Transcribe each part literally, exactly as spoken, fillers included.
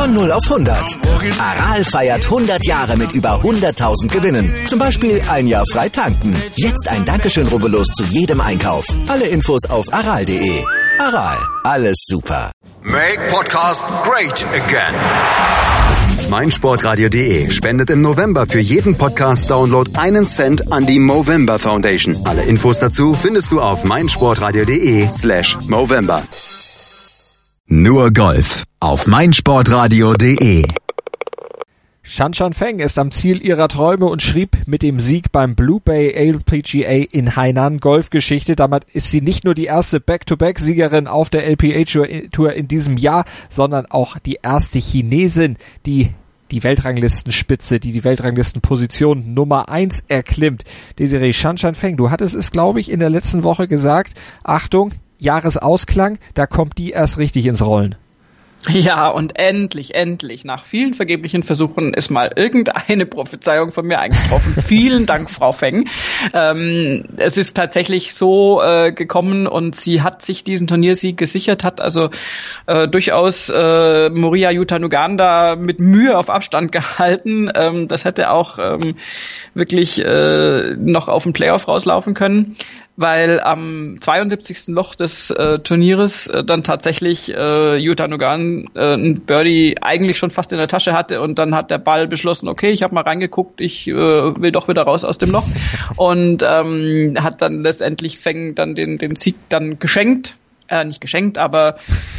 Von null auf hundert. Aral feiert hundert Jahre mit über hunderttausend Gewinnen. Zum Beispiel ein Jahr frei tanken. Jetzt ein Dankeschön, rubbellos zu jedem Einkauf. Alle Infos auf aral punkt de. Aral, alles super. Make Podcast great again. meinsportradio punkt de spendet im November für jeden Podcast-Download einen Cent an die Movember Foundation. Alle Infos dazu findest du auf meinsportradio punkt de slash Movember. Nur Golf auf meinsportradio punkt de. Shanshan Feng ist am Ziel ihrer Träume und schrieb mit dem Sieg beim Blue Bay L P G A in Hainan Golfgeschichte. Damit ist sie nicht nur die erste Back-to-Back-Siegerin auf der L P G A Tour in diesem Jahr, sondern auch die erste Chinesin, die die Weltranglistenspitze, die die Weltranglistenposition Nummer eins erklimmt. Desiree, Shanshan Feng, du hattest es, glaube ich, in der letzten Woche gesagt, Achtung, Jahresausklang, da kommt die erst richtig ins Rollen. Ja, und endlich, endlich, nach vielen vergeblichen Versuchen ist mal irgendeine Prophezeiung von mir eingetroffen. Vielen Dank, Frau Feng. Ähm, es ist tatsächlich so äh, gekommen und sie hat sich diesen Turniersieg gesichert, hat also äh, durchaus äh, Moriya Yutanuganda mit Mühe auf Abstand gehalten. Ähm, das hätte auch ähm, wirklich äh, noch auf den Playoff rauslaufen können, weil am zweiundsiebzigsten Loch des äh, Turnieres äh, dann tatsächlich äh, Yutanuganda äh, ein Birdie eigentlich schon fast in der Tasche hatte und dann hat der Ball beschlossen, okay, ich habe mal reingeguckt, ich äh, will doch wieder raus aus dem Loch und ähm, hat dann letztendlich Feng dann den, den Sieg dann geschenkt. Äh, nicht geschenkt, aber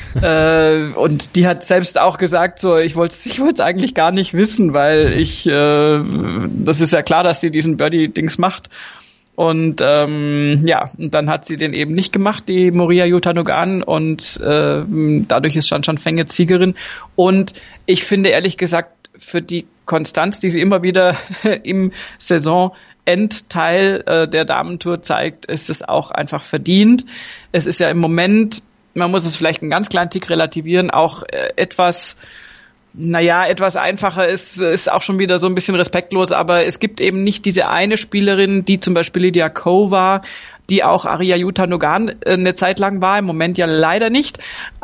äh, und die hat selbst auch gesagt, so ich wollte ich wollte es eigentlich gar nicht wissen, weil ich äh, das ist ja klar, dass sie diesen Birdie-Dings macht. Und ähm, ja, und dann hat sie den eben nicht gemacht, die Moriya Yutanuganda, und äh, dadurch ist Shanshan Feng jetzt Siegerin. Und ich finde ehrlich gesagt, für die Konstanz, die sie immer wieder im Saisonendteil äh, der Damentour zeigt, ist es auch einfach verdient. Es ist ja im Moment, man muss es vielleicht einen ganz kleinen Tick relativieren, auch äh, etwas... Naja, etwas einfacher ist, ist auch schon wieder so ein bisschen respektlos, aber es gibt eben nicht diese eine Spielerin, die zum Beispiel Lydia Ko war, die auch Ariya Yutanuganda eine Zeit lang war, im Moment ja leider nicht.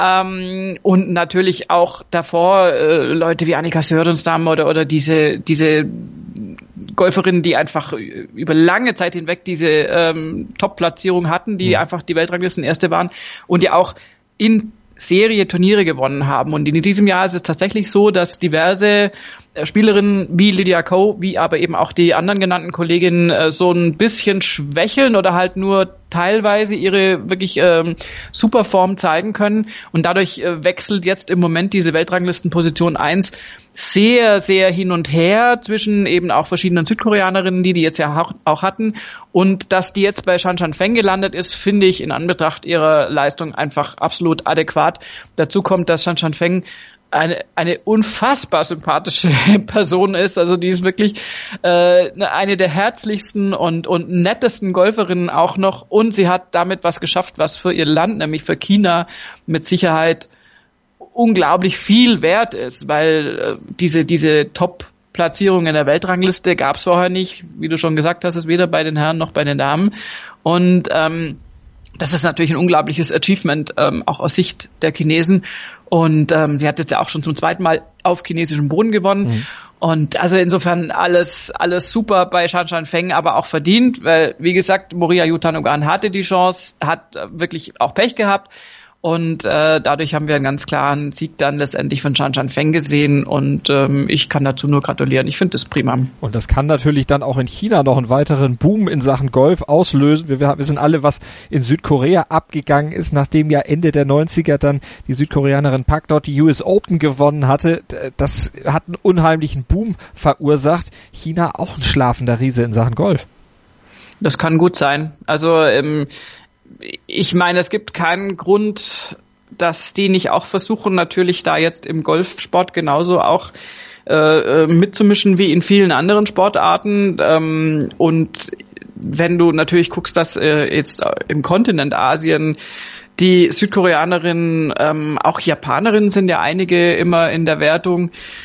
Ähm, und natürlich auch davor äh, Leute wie Annika Sörenstam oder, oder diese, diese Golferinnen, die einfach über lange Zeit hinweg diese ähm, Top-Platzierung hatten, die mhm. einfach die Weltranglisten Erste waren und ja auch in Serie Turniere gewonnen haben. Und in diesem Jahr ist es tatsächlich so, dass diverse Spielerinnen wie Lydia Ko, wie aber eben auch die anderen genannten Kolleginnen äh, so ein bisschen schwächeln oder halt nur teilweise ihre wirklich ähm, Superform zeigen können. Und dadurch äh, wechselt jetzt im Moment diese Weltranglistenposition eins sehr, sehr hin und her zwischen eben auch verschiedenen Südkoreanerinnen, die die jetzt ja auch, auch hatten. Und dass die jetzt bei Shanshan Feng gelandet ist, finde ich in Anbetracht ihrer Leistung einfach absolut adäquat. Dazu kommt, dass Shanshan Feng eine, eine unfassbar sympathische Person ist. Also die ist wirklich äh, eine der herzlichsten und, und nettesten Golferinnen auch noch. Und sie hat damit was geschafft, was für ihr Land, nämlich für China, mit Sicherheit unglaublich viel wert ist, weil äh, diese, diese Top-Platzierung in der Weltrangliste gab es vorher nicht. Wie du schon gesagt hast, ist weder bei den Herren noch bei den Damen. Und ähm, das ist natürlich ein unglaubliches Achievement, ähm, auch aus Sicht der Chinesen. Und ähm, sie hat jetzt ja auch schon zum zweiten Mal auf chinesischem Boden gewonnen. Mhm. Und also insofern alles alles super bei Shanshan Feng, aber auch verdient, weil, wie gesagt, Moriya Yutanuganda hatte die Chance, hat äh, wirklich auch Pech gehabt. Und äh, dadurch haben wir einen ganz klaren Sieg dann letztendlich von Shanshan Feng gesehen. Und ähm, ich kann dazu nur gratulieren. Ich finde das prima. Und das kann natürlich dann auch in China noch einen weiteren Boom in Sachen Golf auslösen. Wir, wir wissen alle, was in Südkorea abgegangen ist, nachdem ja Ende der neunziger dann die Südkoreanerin Park dort die U S Open gewonnen hatte. Das hat einen unheimlichen Boom verursacht. China auch ein schlafender Riese in Sachen Golf. Das kann gut sein. Also ähm, ich meine, es gibt keinen Grund, dass die nicht auch versuchen, natürlich da jetzt im Golfsport genauso auch äh, mitzumischen wie in vielen anderen Sportarten. Ähm, und wenn du natürlich guckst, dass äh, jetzt im Kontinent Asien die Südkoreanerinnen, ähm, auch Japanerinnen sind ja einige immer in der Wertung,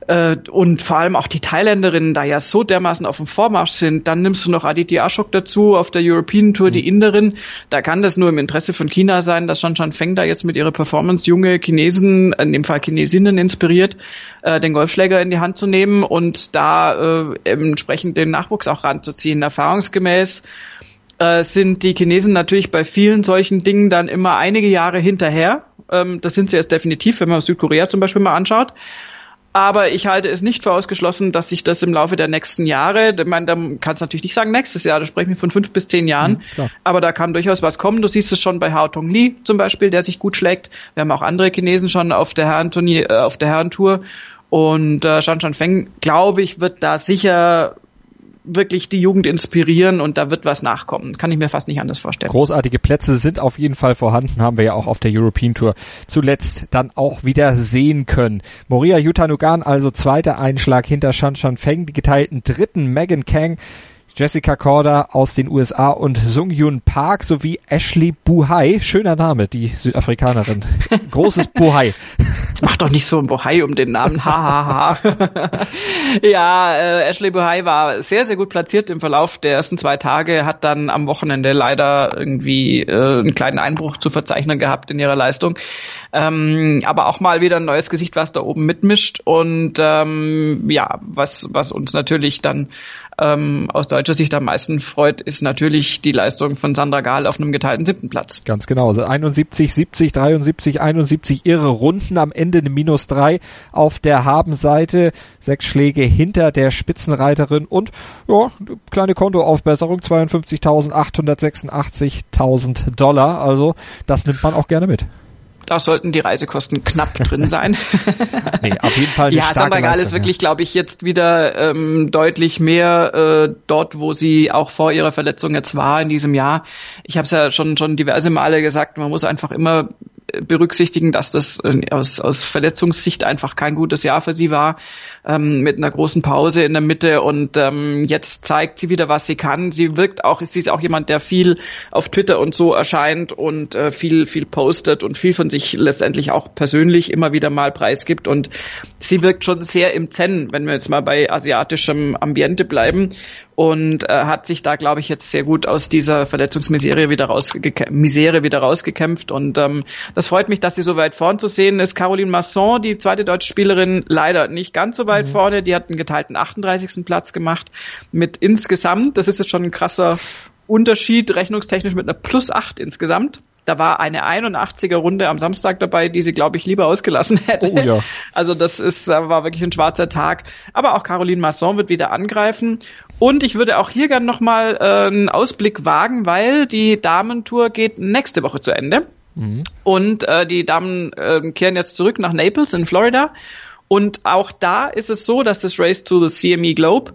äh, und vor allem auch die Thailänderinnen da ja so dermaßen auf dem Vormarsch sind, dann nimmst du noch Aditi Ashok dazu auf der European Tour, mhm. die Inderin, da kann das nur im Interesse von China sein, dass Shanshan Feng da jetzt mit ihrer Performance junge Chinesen, in dem Fall Chinesinnen inspiriert, äh, den Golfschläger in die Hand zu nehmen und da äh, entsprechend den Nachwuchs auch ranzuziehen. Erfahrungsgemäß äh, sind die Chinesen natürlich bei vielen solchen Dingen dann immer einige Jahre hinterher. Ähm, das sind sie jetzt definitiv, wenn man Südkorea zum Beispiel mal anschaut. Aber ich halte es nicht für ausgeschlossen, dass sich das im Laufe der nächsten Jahre, ich meine, da kannst du natürlich nicht sagen nächstes Jahr, da sprechen wir von fünf bis zehn Jahren, mhm, aber da kann durchaus was kommen. Du siehst es schon bei Hao Tong Lee zum Beispiel, der sich gut schlägt. Wir haben auch andere Chinesen schon auf der Herrenturnier, äh, auf der Herrentour. Und äh, Shanshan Feng, glaube ich, wird da sicher wirklich die Jugend inspirieren und da wird was nachkommen. Kann ich mir fast nicht anders vorstellen. Großartige Plätze sind auf jeden Fall vorhanden, haben wir ja auch auf der European Tour zuletzt dann auch wieder sehen können. Moriya Jutanugarn also zweiter Einschlag hinter Shanshan Feng, die geteilten dritten Megan Kang, Jessica Korda aus den U S A und Sung-Hyun Park sowie Ashley Buhai. Schöner Name, die Südafrikanerin. Großes Buhai. Mach doch nicht so ein Buhai um den Namen. Ha, ha, ha. Ja, äh, Ashley Buhai war sehr, sehr gut platziert im Verlauf der ersten zwei Tage, hat dann am Wochenende leider irgendwie äh, einen kleinen Einbruch zu verzeichnen gehabt in ihrer Leistung. Ähm, aber auch mal wieder ein neues Gesicht, was da oben mitmischt. Und ähm, ja, was, was uns natürlich dann ähm, aus deutscher Sicht am meisten freut, ist natürlich die Leistung von Sandra Gahl auf einem geteilten siebten Platz. Ganz genau. Also einundsiebzig, siebzig, dreiundsiebzig, einundsiebzig irre Runden, am Ende eine Minus drei auf der Habenseite, sechs Schläge hinter der Spitzenreiterin und ja, kleine Kontoaufbesserung, zweiundfünfzigtausendachthundertsechsundachtzigtausend Dollar. Also das nimmt man auch gerne mit. Da sollten die Reisekosten knapp drin sein. Nee, auf jeden Fall eine ja, Sandra Gahl ist wirklich, ja. glaube ich, jetzt wieder ähm, deutlich mehr äh, dort, wo sie auch vor ihrer Verletzung jetzt war in diesem Jahr. Ich habe es ja schon schon diverse Male gesagt, man muss einfach immer berücksichtigen, dass das aus, aus Verletzungssicht einfach kein gutes Jahr für sie war, ähm, mit einer großen Pause in der Mitte und ähm, jetzt zeigt sie wieder, was sie kann. Sie wirkt auch, sie ist auch jemand, der viel auf Twitter und so erscheint und äh, viel viel postet und viel von sich letztendlich auch persönlich immer wieder mal preisgibt und sie wirkt schon sehr im Zen, wenn wir jetzt mal bei asiatischem Ambiente bleiben und äh, hat sich da, glaube ich, jetzt sehr gut aus dieser Verletzungsmisere wieder rausgekämpft, Misere wieder rausgekämpft und ähm, das freut mich, dass sie so weit vorn zu sehen ist. Caroline Masson, die zweite deutsche Spielerin, leider nicht ganz so weit mhm. vorne, die hat einen geteilten achtunddreißigsten Platz gemacht mit insgesamt, das ist jetzt schon ein krasser Unterschied, rechnungstechnisch mit einer plus acht insgesamt. Da war eine einundachtziger Runde am Samstag dabei, die sie, glaube ich, lieber ausgelassen hätte. Oh, ja. Also das ist war wirklich ein schwarzer Tag. Aber auch Caroline Masson wird wieder angreifen. Und ich würde auch hier gerne nochmal äh, einen Ausblick wagen, weil die Damentour geht nächste Woche zu Ende. Mhm. Und äh, die Damen äh, kehren jetzt zurück nach Naples in Florida. Und auch da ist es so, dass das Race to the C M E Globe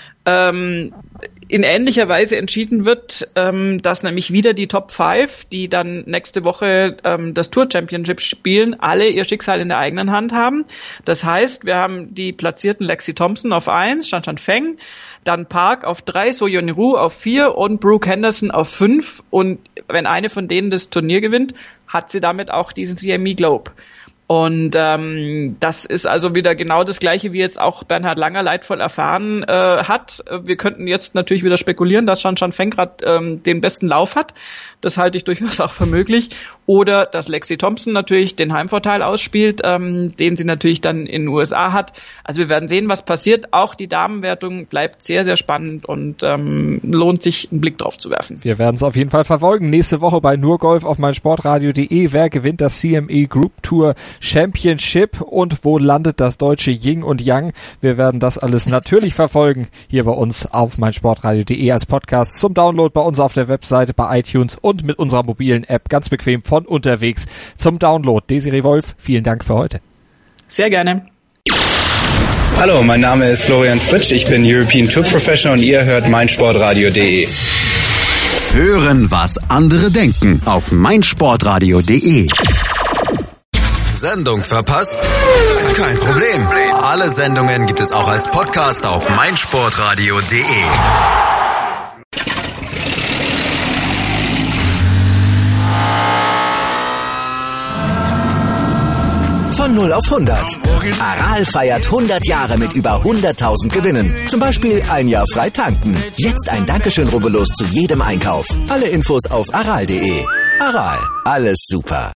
ähm, in ähnlicher Weise entschieden wird, ähm, dass nämlich wieder die Top fünf, die dann nächste Woche ähm, das Tour Championship spielen, alle ihr Schicksal in der eigenen Hand haben. Das heißt, wir haben die platzierten Lexi Thompson auf eins, Shanshan Feng, dann Park auf drei, So Yeon Ryu auf vier und Brooke Henderson auf fünf. Und wenn eine von denen das Turnier gewinnt, hat sie damit auch diesen C M E Globe. Und ähm, das ist also wieder genau das Gleiche, wie jetzt auch Bernhard Langer leidvoll erfahren äh, hat. Wir könnten jetzt natürlich wieder spekulieren, dass Shanshan Feng gerade ähm, den besten Lauf hat. Das halte ich durchaus auch für möglich. Oder dass Lexi Thompson natürlich den Heimvorteil ausspielt, ähm, den sie natürlich dann in den U S A hat. Also wir werden sehen, was passiert. Auch die Damenwertung bleibt sehr, sehr spannend und ähm, lohnt sich, einen Blick drauf zu werfen. Wir werden es auf jeden Fall verfolgen. Nächste Woche bei nur Golf auf meinsportradio punkt de. Wer gewinnt das C M E Group Tour Championship und wo landet das deutsche Yin und Yang? Wir werden das alles natürlich verfolgen hier bei uns auf meinsportradio punkt de als Podcast zum Download bei uns auf der Webseite, bei iTunes und mit unserer mobilen App ganz bequem von unterwegs zum Download. Desiree Wolf, vielen Dank für heute. Sehr gerne. Hallo, mein Name ist Florian Fritsch, ich bin European Tour Professional und ihr hört meinsportradio punkt de. Hören, was andere denken auf meinsportradio punkt de. Sendung verpasst? Kein Problem. Alle Sendungen gibt es auch als Podcast auf meinsportradio punkt de. Von null auf hundert. Aral feiert hundert Jahre mit über hunderttausend Gewinnen. Zum Beispiel ein Jahr frei tanken. Jetzt ein Dankeschön, rubbellos zu jedem Einkauf. Alle Infos auf aral punkt de. Aral, alles super.